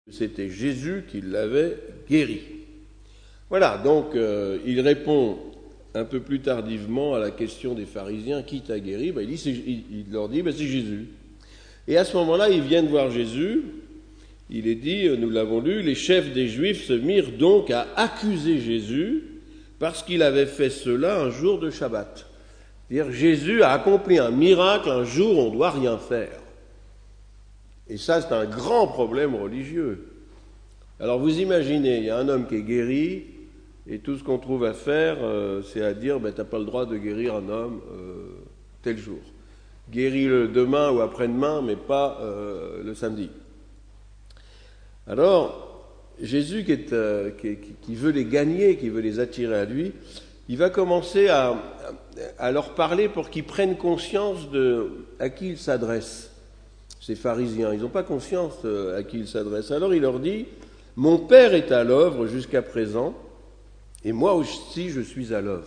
C'était Jésus qui l'avait guéri. Voilà, donc il répond un peu plus tardivement à la question des pharisiens, qui t'a guéri? Il leur dit, c'est Jésus. Et à ce moment-là, ils viennent voir Jésus. Il est dit, nous l'avons lu, les chefs des Juifs se mirent donc à accuser Jésus parce qu'il avait fait cela un jour de Shabbat. C'est-à-dire, Jésus a accompli un miracle un jour où on ne doit rien faire. Et ça, c'est un grand problème religieux. Alors vous imaginez, il y a un homme qui est guéri, et tout ce qu'on trouve à faire, c'est à dire, tu n'as pas le droit de guérir un homme tel jour. Guéris-le demain ou après-demain, mais pas le samedi. Alors, Jésus qui veut les gagner, qui veut les attirer à lui, il va commencer à leur parler pour qu'ils prennent conscience à qui il s'adresse. Ces pharisiens, ils n'ont pas conscience à qui il s'adresse. Alors il leur dit, « Mon Père est à l'œuvre jusqu'à présent, et moi aussi je suis à l'œuvre. »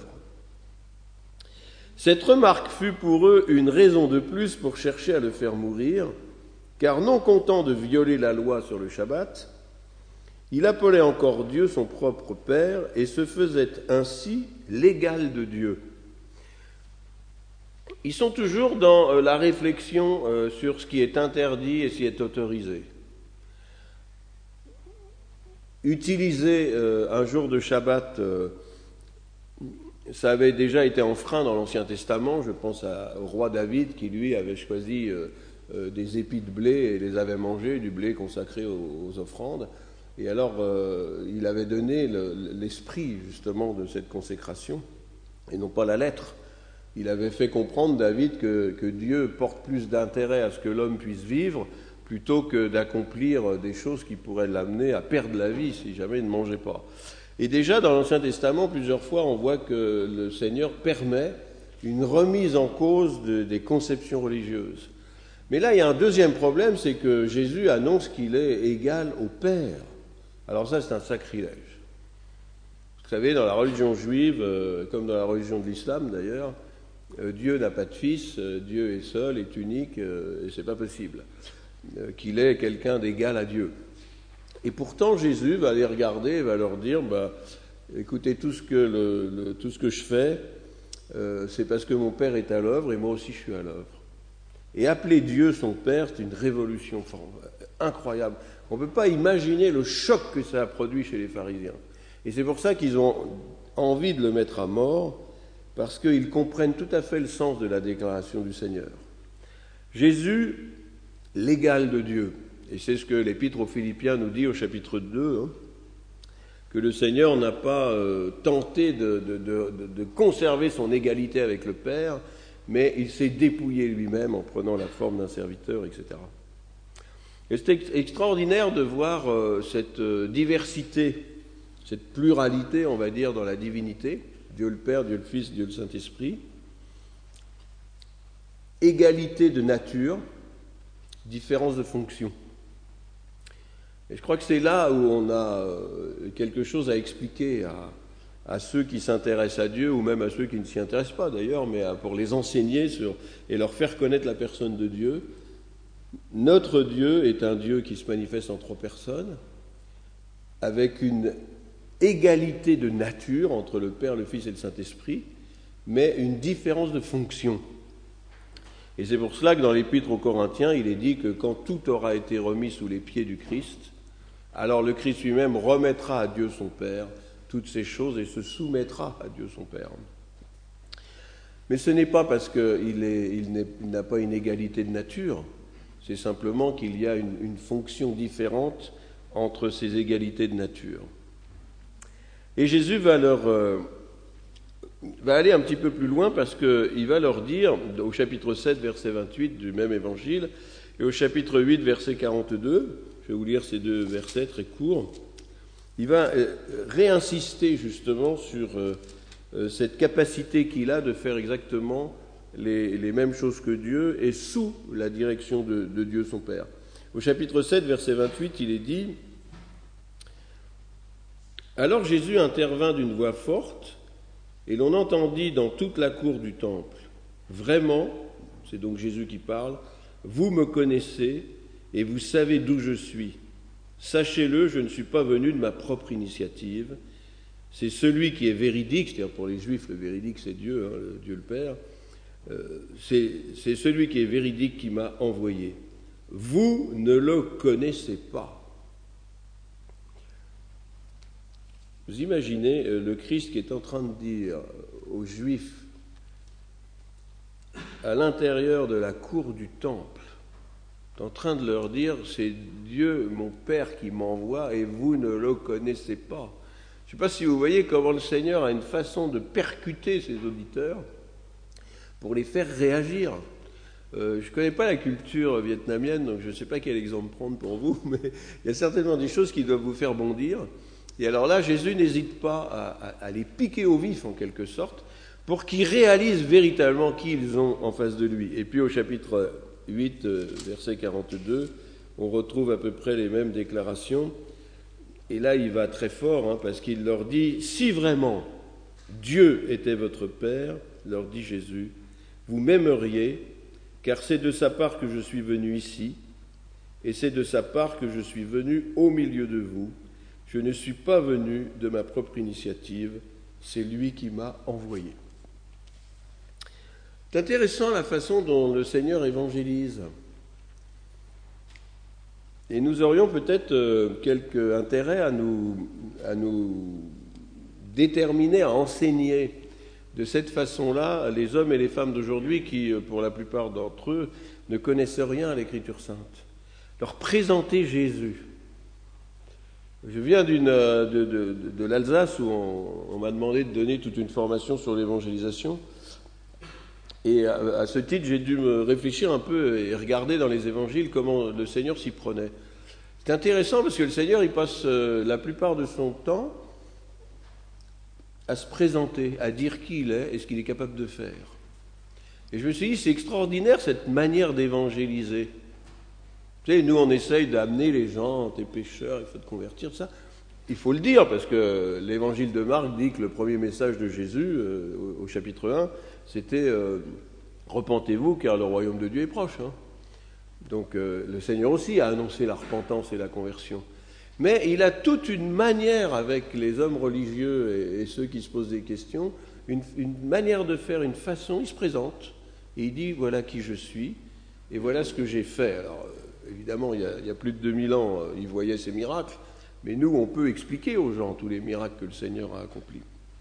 Cette remarque fut pour eux une raison de plus pour chercher à le faire mourir, car non content de violer la loi sur le Shabbat, il appelait encore Dieu son propre Père et se faisait ainsi l'égal de Dieu. Ils sont toujours dans la réflexion sur ce qui est interdit et ce qui est autorisé. Utiliser un jour de Shabbat, ça avait déjà été enfreint dans l'Ancien Testament. Je pense au roi David qui, lui, avait choisi des épis de blé et les avait mangés, du blé consacré aux offrandes. Et alors, il avait donné l'esprit, justement, de cette consécration, et non pas la lettre. Il avait fait comprendre, David, que Dieu porte plus d'intérêt à ce que l'homme puisse vivre plutôt que d'accomplir des choses qui pourraient l'amener à perdre la vie si jamais il ne mangeait pas. Et déjà, dans l'Ancien Testament, plusieurs fois, on voit que le Seigneur permet une remise en cause des conceptions religieuses. Mais là, il y a un deuxième problème, c'est que Jésus annonce qu'il est égal au Père. Alors ça, c'est un sacrilège. Vous savez, dans la religion juive, comme dans la religion de l'islam d'ailleurs, Dieu n'a pas de fils, Dieu est seul, est unique, et c'est pas possible qu'il ait quelqu'un d'égal à Dieu. Et pourtant, Jésus va les regarder et va leur dire, écoutez, tout ce que je fais, c'est parce que mon Père est à l'œuvre et moi aussi je suis à l'œuvre. Et appeler Dieu son Père, c'est une révolution incroyable. On ne peut pas imaginer le choc que ça a produit chez les pharisiens. Et c'est pour ça qu'ils ont envie de le mettre à mort, parce qu'ils comprennent tout à fait le sens de la déclaration du Seigneur. Jésus, l'égal de Dieu. Et c'est ce que l'Épître aux Philippiens nous dit au chapitre 2, que le Seigneur n'a pas tenté de conserver son égalité avec le Père, mais il s'est dépouillé lui-même en prenant la forme d'un serviteur, etc. Et c'est extraordinaire de voir cette diversité, cette pluralité, on va dire, dans la divinité, Dieu le Père, Dieu le Fils, Dieu le Saint-Esprit, égalité de nature, différence de fonction. Et je crois que c'est là où on a quelque chose à expliquer à ceux qui s'intéressent à Dieu, ou même à ceux qui ne s'y intéressent pas d'ailleurs, mais pour les enseigner et leur faire connaître la personne de Dieu. Notre Dieu est un Dieu qui se manifeste en trois personnes, avec une égalité de nature entre le Père, le Fils et le Saint-Esprit, mais une différence de fonction. Et c'est pour cela que dans l'Épître aux Corinthiens, il est dit que quand tout aura été remis sous les pieds du Christ, alors le Christ lui-même remettra à Dieu son Père toutes ces choses et se soumettra à Dieu son Père. Mais ce n'est pas parce qu'il n'a pas une égalité de nature, c'est simplement qu'il y a une fonction différente entre ces égalités de nature. Et Jésus va aller un petit peu plus loin parce qu'il va leur dire, au chapitre 7, verset 28 du même évangile, et au chapitre 8, verset 42, je vais vous lire ces deux versets très courts, il va réinsister justement sur cette capacité qu'il a de faire exactement les mêmes choses que Dieu et sous la direction de Dieu son Père. Au chapitre 7, verset 28, il est dit « Alors Jésus intervint d'une voix forte, et l'on entendit dans toute la cour du temple, « Vraiment, c'est donc Jésus qui parle, vous me connaissez et vous savez d'où je suis. Sachez-le, je ne suis pas venu de ma propre initiative. C'est celui qui est véridique, c'est-à-dire pour les Juifs, le véridique c'est Dieu, hein, Dieu le Père. C'est celui qui est véridique qui m'a envoyé. Vous ne le connaissez pas. Vous imaginez le Christ qui est en train de dire aux Juifs, à l'intérieur de la cour du temple, est en train de leur dire, c'est Dieu, mon Père, qui m'envoie et vous ne le connaissez pas. Je ne sais pas si vous voyez comment le Seigneur a une façon de percuter ses auditeurs pour les faire réagir. Je ne connais pas la culture vietnamienne, donc je ne sais pas quel exemple prendre pour vous, mais il y a certainement des choses qui doivent vous faire bondir. Et alors là, Jésus n'hésite pas à les piquer au vif, en quelque sorte, pour qu'ils réalisent véritablement qui ils ont en face de lui. Et puis au chapitre 8, verset 42, on retrouve à peu près les mêmes déclarations. Et là, il va très fort, hein, parce qu'il leur dit, si vraiment Dieu était votre Père, leur dit Jésus, vous m'aimeriez, car c'est de sa part que je suis venu ici, et c'est de sa part que je suis venu au milieu de vous. Je ne suis pas venu de ma propre initiative, c'est lui qui m'a envoyé. C'est intéressant la façon dont le Seigneur évangélise. Et nous aurions peut-être quelque intérêt à nous déterminer, à enseigner de cette façon-là les hommes et les femmes d'aujourd'hui qui, pour la plupart d'entre eux, ne connaissent rien à l'Écriture sainte. Leur présenter Jésus. Je viens de l'Alsace où on m'a demandé de donner toute une formation sur l'évangélisation. Et à ce titre, j'ai dû me réfléchir un peu et regarder dans les évangiles comment le Seigneur s'y prenait. C'est intéressant parce que le Seigneur, il passe la plupart de son temps à se présenter, à dire qui il est et ce qu'il est capable de faire. Et je me suis dit, c'est extraordinaire cette manière d'évangéliser. Tu sais, nous on essaye d'amener les gens, t'es pécheurs, il faut te convertir, ça. Il faut le dire parce que l'évangile de Marc dit que le premier message de Jésus, au chapitre 1, c'était « Repentez-vous car le royaume de Dieu est proche ». Hein. Donc le Seigneur aussi a annoncé la repentance et la conversion. Mais il a toute une manière avec les hommes religieux et ceux qui se posent des questions, une manière de faire, une façon, il se présente et il dit « Voilà qui je suis et voilà ce que j'ai fait ». Alors évidemment, il y a plus de 2000 ans, il voyait ces miracles, mais nous, on peut expliquer aux gens tous les miracles que le Seigneur a accomplis.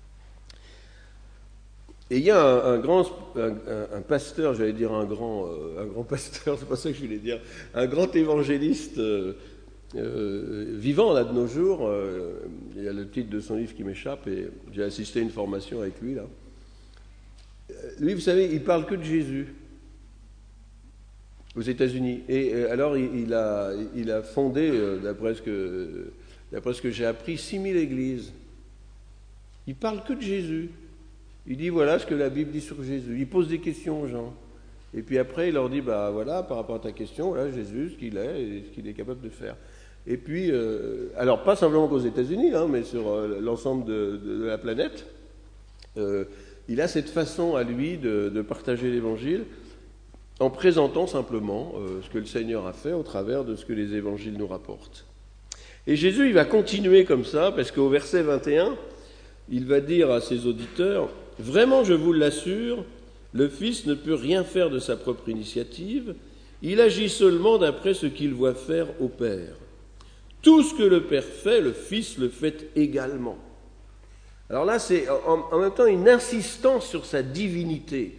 Et il y a un pasteur, j'allais dire un grand pasteur, c'est pas ça que je voulais dire, un grand évangéliste vivant là de nos jours. Il y a le titre de son livre qui m'échappe et j'ai assisté à une formation avec lui là. Lui, vous savez, il parle que de Jésus aux États-Unis. Et alors, il a fondé, d'après ce que j'ai appris, 6000 églises. Il parle que de Jésus. Il dit, voilà ce que la Bible dit sur Jésus. Il pose des questions aux gens. Et puis après, il leur dit, bah voilà, par rapport à ta question, voilà Jésus, ce qu'il est et ce qu'il est capable de faire. Et puis, alors pas simplement qu'aux États-Unis, hein, mais sur l'ensemble de la planète, il a cette façon à lui de partager l'Évangile en présentant simplement ce que le Seigneur a fait au travers de ce que les Évangiles nous rapportent. Et Jésus, il va continuer comme ça, parce qu'au verset 21, il va dire à ses auditeurs, « Vraiment, je vous l'assure, le Fils ne peut rien faire de sa propre initiative, il agit seulement d'après ce qu'il voit faire au Père. Tout ce que le Père fait, le Fils le fait également. » Alors là, c'est en même temps une insistance sur sa divinité.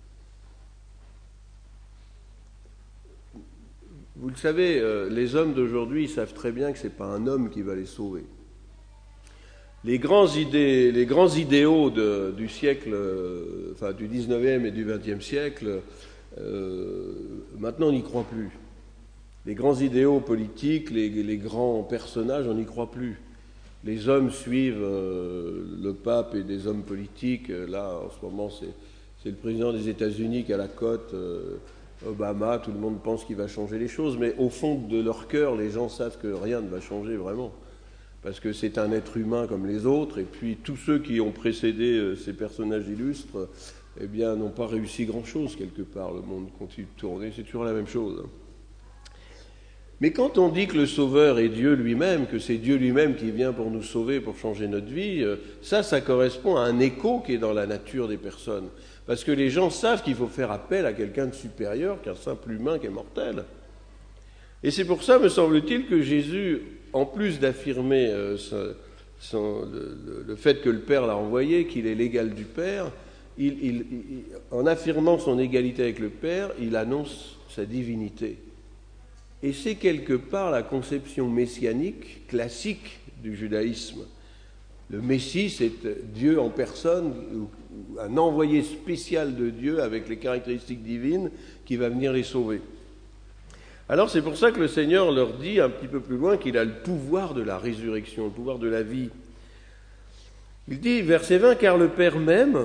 Vous le savez, les hommes d'aujourd'hui, ils savent très bien que ce n'est pas un homme qui va les sauver. Les grands idéaux du siècle, enfin du 19e et du 20e siècle, maintenant on n'y croit plus. Les grands idéaux politiques, les grands personnages, on n'y croit plus. Les hommes suivent le pape et des hommes politiques. Là, en ce moment, c'est le président des États-Unis qui a la cote, Obama, tout le monde pense qu'il va changer les choses, mais au fond de leur cœur, les gens savent que rien ne va changer vraiment. Parce que c'est un être humain comme les autres, et puis tous ceux qui ont précédé ces personnages illustres, eh bien, n'ont pas réussi grand-chose quelque part. Le monde continue de tourner, c'est toujours la même chose. Mais quand on dit que le Sauveur est Dieu lui-même, que c'est Dieu lui-même qui vient pour nous sauver, pour changer notre vie, ça correspond à un écho qui est dans la nature des personnes. Parce que les gens savent qu'il faut faire appel à quelqu'un de supérieur qu'un simple humain qui est mortel. Et c'est pour ça, me semble-t-il, que Jésus, en plus d'affirmer le fait que le Père l'a envoyé, qu'il est l'égal du Père, en affirmant son égalité avec le Père, il annonce sa divinité. Et c'est quelque part la conception messianique classique du judaïsme. Le Messie, c'est Dieu en personne, un envoyé spécial de Dieu avec les caractéristiques divines qui va venir les sauver. Alors c'est pour ça que le Seigneur leur dit un petit peu plus loin qu'il a le pouvoir de la résurrection, le pouvoir de la vie. Il dit, verset 20, car le Père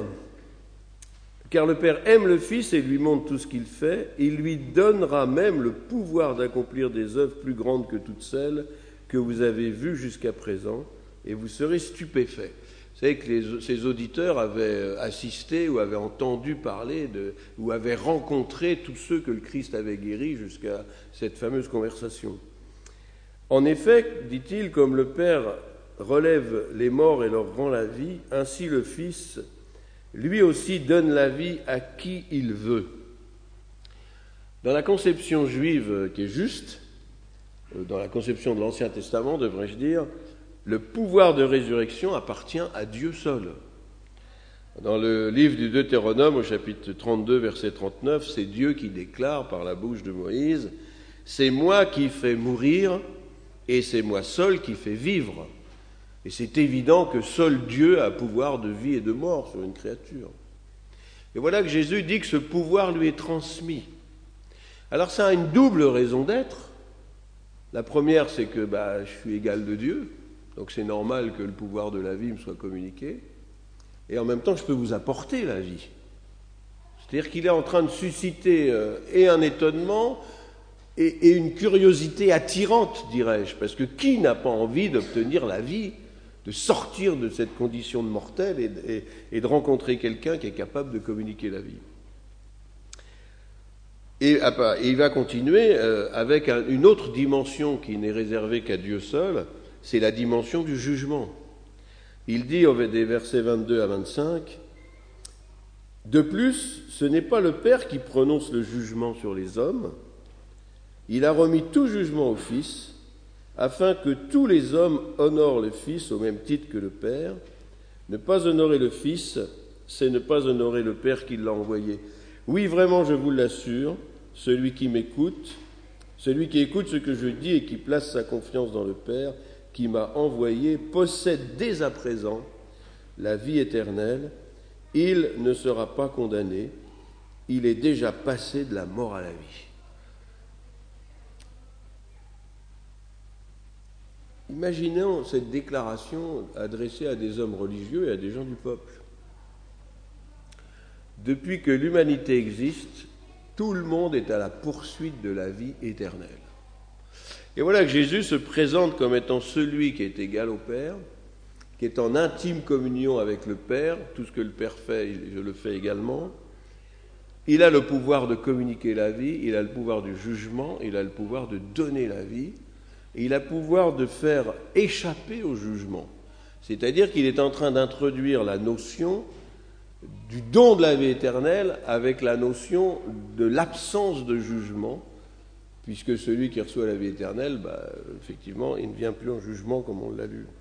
aime le Fils et lui montre tout ce qu'il fait, il lui donnera même le pouvoir d'accomplir des œuvres plus grandes que toutes celles que vous avez vues jusqu'à présent, et vous serez stupéfaits. Vous savez que ces auditeurs avaient assisté ou avaient entendu parler ou avaient rencontré tous ceux que le Christ avait guéris jusqu'à cette fameuse conversation. En effet, dit-il, comme le Père relève les morts et leur rend la vie, ainsi le Fils, lui aussi, donne la vie à qui il veut. Dans la conception juive qui est juste, dans la conception de l'Ancien Testament, devrais-je dire, le pouvoir de résurrection appartient à Dieu seul. Dans le livre du Deutéronome, au chapitre 32, verset 39, c'est Dieu qui déclare par la bouche de Moïse « C'est moi qui fais mourir et c'est moi seul qui fais vivre ». Et c'est évident que seul Dieu a pouvoir de vie et de mort sur une créature. Et voilà que Jésus dit que ce pouvoir lui est transmis. Alors ça a une double raison d'être. La première, c'est que je suis égal de Dieu, donc c'est normal que le pouvoir de la vie me soit communiqué. Et en même temps, je peux vous apporter la vie. C'est-à-dire qu'il est en train de susciter et un étonnement et une curiosité attirante, dirais-je. Parce que qui n'a pas envie d'obtenir la vie, de sortir de cette condition de mortel et de rencontrer quelqu'un qui est capable de communiquer la vie. Et il va continuer avec une autre dimension qui n'est réservée qu'à Dieu seul, c'est la dimension du jugement. Il dit, des versets 22 à 25, « De plus, ce n'est pas le Père qui prononce le jugement sur les hommes, il a remis tout jugement au Fils, afin que tous les hommes honorent le Fils au même titre que le Père. Ne pas honorer le Fils, c'est ne pas honorer le Père qui l'a envoyé. Oui, vraiment, je vous l'assure, celui qui écoute ce que je dis et qui place sa confiance dans le Père qui m'a envoyé, possède dès à présent la vie éternelle. Il ne sera pas condamné, il est déjà passé de la mort à la vie. » Imaginons cette déclaration adressée à des hommes religieux et à des gens du peuple. Depuis que l'humanité existe, tout le monde est à la poursuite de la vie éternelle. Et voilà que Jésus se présente comme étant celui qui est égal au Père, qui est en intime communion avec le Père. Tout ce que le Père fait, je le fais également. Il a le pouvoir de communiquer la vie, il a le pouvoir du jugement, il a le pouvoir de donner la vie. Et il a le pouvoir de faire échapper au jugement. C'est-à-dire qu'il est en train d'introduire la notion du don de la vie éternelle avec la notion de l'absence de jugement, puisque celui qui reçoit la vie éternelle, effectivement, il ne vient plus en jugement comme on l'a lu.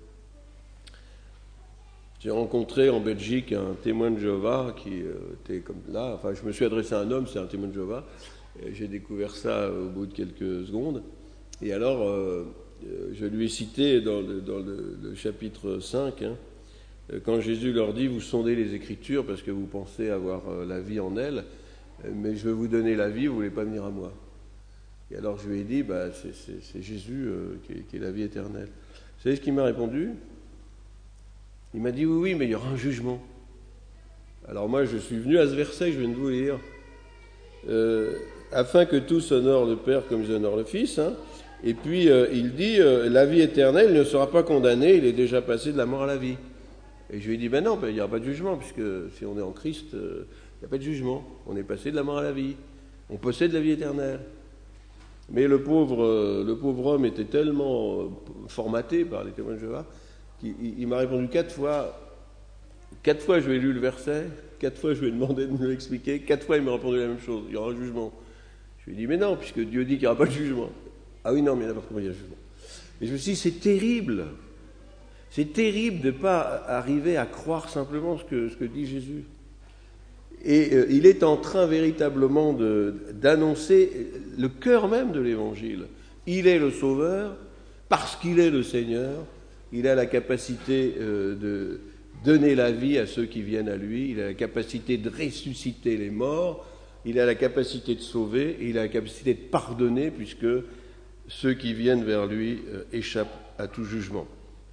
J'ai rencontré en Belgique un témoin de Jéhovah qui était comme là, je me suis adressé à un homme, c'est un témoin de Jéhovah, et j'ai découvert ça au bout de quelques secondes. Et alors, je lui ai cité dans le chapitre 5, quand Jésus leur dit « Vous sondez les Écritures parce que vous pensez avoir la vie en elles, mais je vais vous donner la vie, vous ne voulez pas venir à moi. » Et alors je lui ai dit c'est Jésus qui est la vie éternelle. Vous savez ce qu'il m'a répondu ? Il m'a dit « Oui, mais il y aura un jugement. » Alors moi, je suis venu à ce verset que je viens de vous lire. Afin que tous honorent le Père comme ils honorent le Fils, Et puis, il dit, la vie éternelle ne sera pas condamnée, il est déjà passé de la mort à la vie. Et je lui ai dit, non, il n'y aura pas de jugement, puisque si on est en Christ, il n'y a pas de jugement. On est passé de la mort à la vie. On possède la vie éternelle. Mais le pauvre homme était tellement formaté par les témoins de Jéhovah qu'il m'a répondu 4 fois. 4 fois, je lui ai lu le verset, 4 fois, je lui ai demandé de me l'expliquer, 4 fois, il m'a répondu la même chose, il y aura un jugement. Je lui ai dit, mais non, puisque Dieu dit qu'il n'y aura pas de jugement. Ah oui, non, mais il n'y en a pas, comment il y a un jugement. Et je me suis dit, c'est terrible de ne pas arriver à croire simplement ce que dit Jésus. Et il est en train véritablement d'annoncer le cœur même de l'Évangile. Il est le Sauveur, parce qu'il est le Seigneur, il a la capacité de donner la vie à ceux qui viennent à lui, il a la capacité de ressusciter les morts, il a la capacité de sauver, et il a la capacité de pardonner, puisque ceux qui viennent vers lui échappent à tout jugement.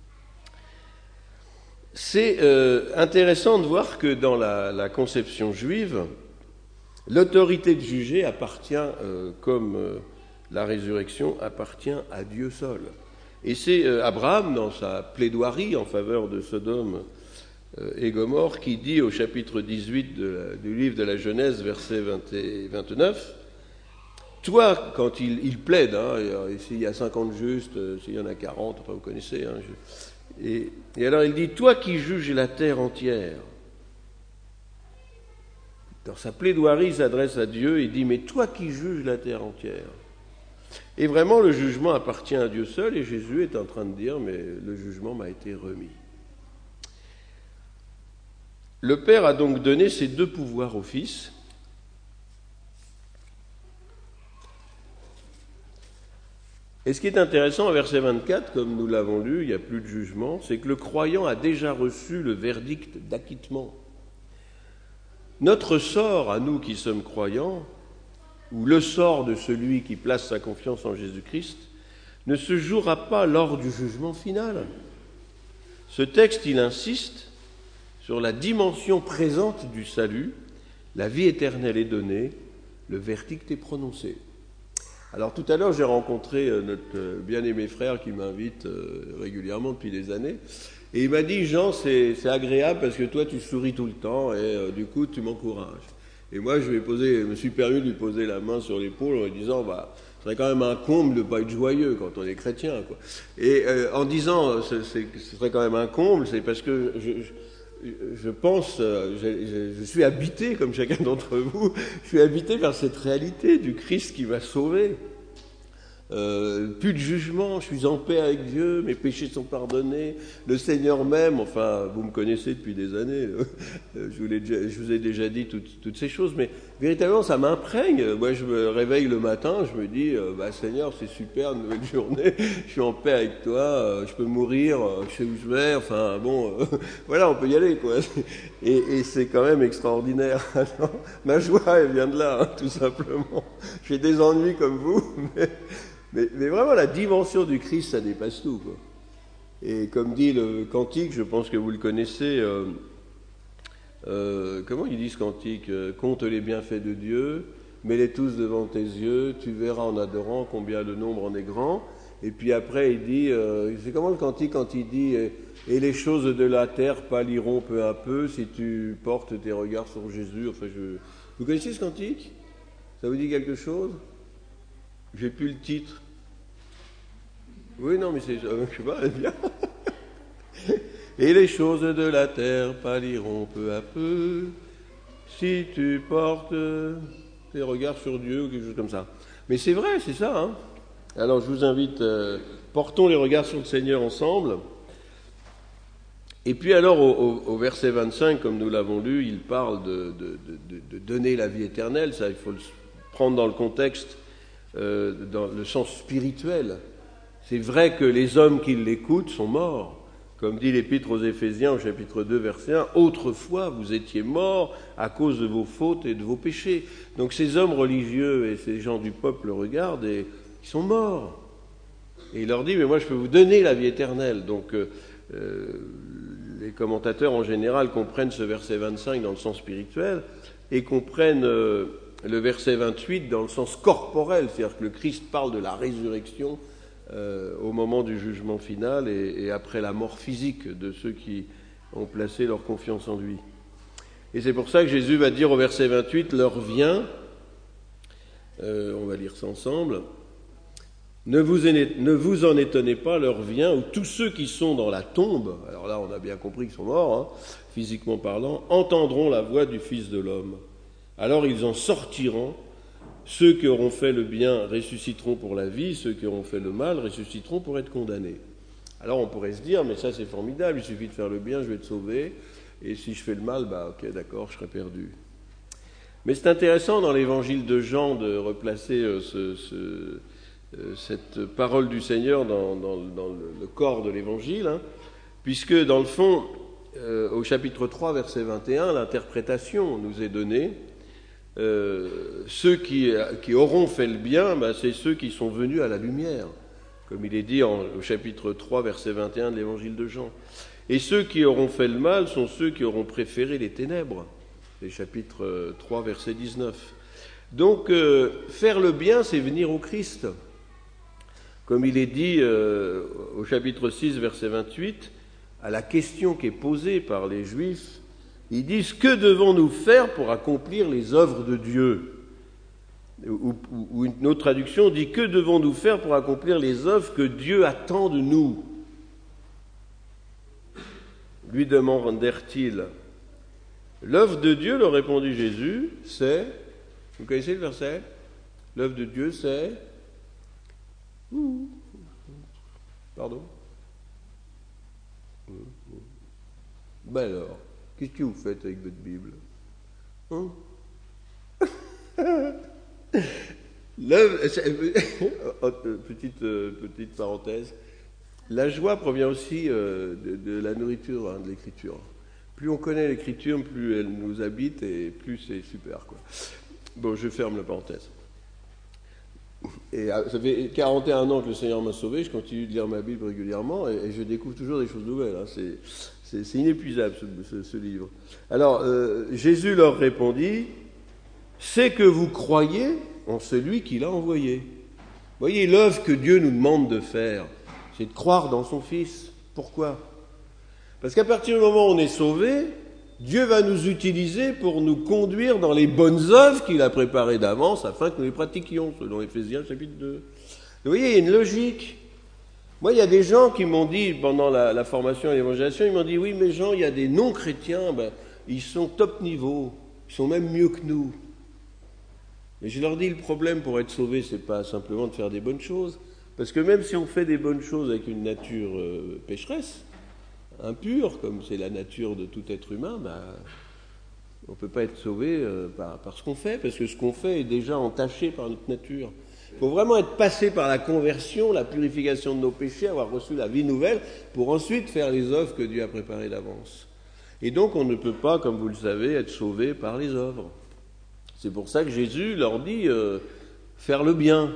C'est intéressant de voir que dans la conception juive, l'autorité de juger appartient, comme la résurrection, appartient à Dieu seul. Et c'est Abraham, dans sa plaidoirie en faveur de Sodome et Gomorrhe, qui dit au chapitre 18 du livre de la Genèse, versets 20 et 29, toi, quand il plaide, s'il y a 50 justes, s'il y en a 40, enfin vous connaissez, et alors il dit, toi qui juges la terre entière, dans sa plaidoirie, il s'adresse à Dieu, il dit, mais toi qui juges la terre entière. Et vraiment, le jugement appartient à Dieu seul, et Jésus est en train de dire, mais le jugement m'a été remis. Le Père a donc donné ces 2 pouvoirs au Fils. Et ce qui est intéressant au verset 24, comme nous l'avons lu, il n'y a plus de jugement, c'est que le croyant a déjà reçu le verdict d'acquittement. Notre sort, à nous qui sommes croyants, ou le sort de celui qui place sa confiance en Jésus-Christ, ne se jouera pas lors du jugement final. Ce texte, il insiste sur la dimension présente du salut, la vie éternelle est donnée, le verdict est prononcé. Alors tout à l'heure, j'ai rencontré notre bien-aimé frère qui m'invite régulièrement depuis des années, et il m'a dit, Jean, c'est agréable parce que toi tu souris tout le temps et du coup tu m'encourages. Et moi je me suis permis de lui poser la main sur l'épaule en lui disant, ce serait quand même un comble de ne pas être joyeux quand on est chrétien, quoi. Et en disant, ce serait quand même un comble, c'est parce que je pense, je suis habité, comme chacun d'entre vous, je suis habité par cette réalité du Christ qui m'a sauvé. Plus de jugement, je suis en paix avec Dieu, mes péchés sont pardonnés, le Seigneur m'aime, enfin, vous me connaissez depuis des années, je vous ai déjà dit toutes ces choses, mais véritablement ça m'imprègne. Moi je me réveille le matin, je me dis, Seigneur, c'est super, une nouvelle journée, je suis en paix avec toi, je peux mourir, je sais où je vais, enfin bon, voilà, on peut y aller, quoi. Et c'est quand même extraordinaire. Ma joie, elle vient de là, tout simplement. J'ai des ennuis comme vous, mais vraiment, la dimension du Christ, ça dépasse tout, quoi. Et comme dit le cantique, je pense que vous le connaissez, comment il dit ce cantique ? Compte les bienfaits de Dieu, mets-les tous devant tes yeux, tu verras en adorant combien le nombre en est grand. Et puis après, il dit, c'est comment le cantique quand il dit et les choses de la terre pâliront peu à peu si tu portes tes regards sur Jésus. Enfin, vous connaissez ce cantique ? Ça vous dit quelque chose ? J'ai plus le titre. Oui, non, mais je sais pas, bien. Et les choses de la terre pâliront peu à peu si tu portes tes regards sur Dieu ou quelque chose comme ça. Mais c'est vrai, c'est ça, hein. Alors je vous invite, portons les regards sur le Seigneur ensemble. Et puis alors au verset 25, comme nous l'avons lu, il parle de donner la vie éternelle. Ça, il faut le prendre dans le contexte, dans le sens spirituel. C'est vrai que les hommes qui l'écoutent sont morts. Comme dit l'Épître aux Éphésiens au chapitre 2, verset 1, « Autrefois, vous étiez morts à cause de vos fautes et de vos péchés. » Donc ces hommes religieux et ces gens du peuple le regardent et ils sont morts. Et il leur dit, mais moi je peux vous donner la vie éternelle. Donc les commentateurs en général comprennent ce verset 25 dans le sens spirituel et comprennent le verset 28 dans le sens corporel, c'est-à-dire que le Christ parle de la résurrection au moment du jugement final et après la mort physique de ceux qui ont placé leur confiance en lui. Et c'est pour ça que Jésus va dire au verset 28, « L'heure vient », on va lire ça ensemble, Ne vous en étonnez pas, l'heure vient où tous ceux qui sont dans la tombe, alors là on a bien compris qu'ils sont morts, physiquement parlant, entendront la voix du Fils de l'homme. Alors ils en sortiront, ceux qui auront fait le bien ressusciteront pour la vie, ceux qui auront fait le mal ressusciteront pour être condamnés. Alors on pourrait se dire, mais ça c'est formidable, il suffit de faire le bien, je vais être sauvé, et si je fais le mal, ok d'accord, je serai perdu. Mais c'est intéressant dans l'évangile de Jean de replacer cette parole du Seigneur dans le corps de l'évangile, puisque dans le fond, au chapitre 3, verset 21, l'interprétation nous est donnée. Ceux qui auront fait le bien, c'est ceux qui sont venus à la lumière, comme il est dit au chapitre 3, verset 21 de l'évangile de Jean. Et ceux qui auront fait le mal sont ceux qui auront préféré les ténèbres, les chapitres 3, verset 19. Donc, faire le bien, c'est venir au Christ. Comme il est dit au chapitre 6, verset 28, à la question qui est posée par les Juifs, ils disent « Que devons-nous faire pour accomplir les œuvres de Dieu ?» Ou une autre traduction dit « Que devons-nous faire pour accomplir les œuvres que Dieu attend de nous ?» Lui demandèrent-ils. L'œuvre de Dieu, leur répondit Jésus, c'est... Vous connaissez le verset ? L'œuvre de Dieu, c'est... Pardon ? Ben alors, qu'est-ce que vous faites avec votre Bible ? Petite parenthèse, la joie provient aussi de la nourriture, de l'écriture. Plus on connaît l'écriture, plus elle nous habite et plus c'est super, quoi. Bon, je ferme la parenthèse. Et ça fait 41 ans que le Seigneur m'a sauvé, je continue de lire ma Bible régulièrement et je découvre toujours des choses nouvelles. C'est inépuisable ce livre. Alors, Jésus leur répondit, « C'est que vous croyez en celui qui l'a envoyé. » Vous voyez, l'œuvre que Dieu nous demande de faire, c'est de croire dans son Fils. Pourquoi ? Parce qu'à partir du moment où on est sauvé, Dieu va nous utiliser pour nous conduire dans les bonnes œuvres qu'il a préparées d'avance afin que nous les pratiquions, selon Éphésiens chapitre 2. Vous voyez, il y a une logique. Moi, il y a des gens qui m'ont dit, pendant la formation et l'évangélisation, ils m'ont dit, oui, mais Jean, il y a des non-chrétiens, ils sont top niveau, ils sont même mieux que nous. Et je leur dis, le problème pour être sauvé, c'est pas simplement de faire des bonnes choses, parce que même si on fait des bonnes choses avec une nature pécheresse, impure, comme c'est la nature de tout être humain, on ne peut pas être sauvé par ce qu'on fait, parce que ce qu'on fait est déjà entaché par notre nature. Il faut vraiment être passé par la conversion, la purification de nos péchés, avoir reçu la vie nouvelle, pour ensuite faire les œuvres que Dieu a préparées d'avance. Et donc on ne peut pas, comme vous le savez, être sauvé par les œuvres. C'est pour ça que Jésus leur dit faire le bien.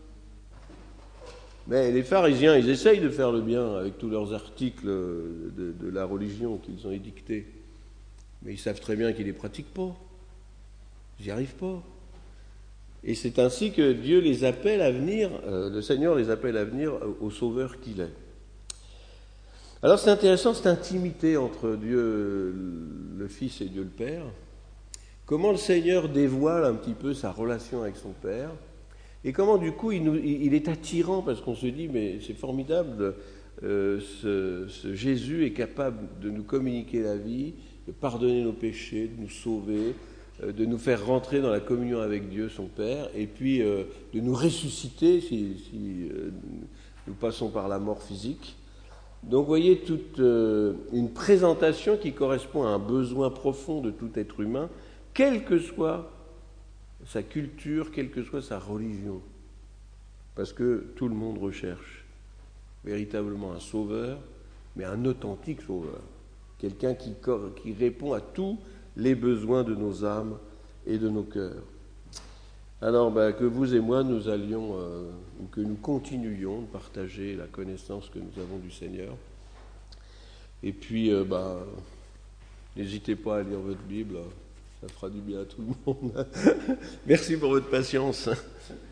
Mais les pharisiens, ils essayent de faire le bien avec tous leurs articles de la religion qu'ils ont édictés. Mais ils savent très bien qu'ils ne les pratiquent pas. Ils n'y arrivent pas. Et c'est ainsi que Dieu les appelle à venir, le Seigneur les appelle à venir au Sauveur qu'il est. Alors c'est intéressant, cette intimité entre Dieu le Fils et Dieu le Père. Comment le Seigneur dévoile un petit peu sa relation avec son Père. Et comment du coup il est attirant, parce qu'on se dit, mais c'est formidable, ce Jésus est capable de nous communiquer la vie, de pardonner nos péchés, de nous sauver, de nous faire rentrer dans la communion avec Dieu, son Père, et puis de nous ressusciter si nous passons par la mort physique. Donc vous voyez, toute une présentation qui correspond à un besoin profond de tout être humain, quelle que soit sa culture, quelle que soit sa religion. Parce que tout le monde recherche véritablement un sauveur, mais un authentique sauveur. Quelqu'un qui répond à tous les besoins de nos âmes et de nos cœurs. Alors que vous et moi, nous allions, ou que nous continuions de partager la connaissance que nous avons du Seigneur. Et puis, n'hésitez pas à lire votre Bible, ça fera du bien à tout le monde. Merci pour votre patience.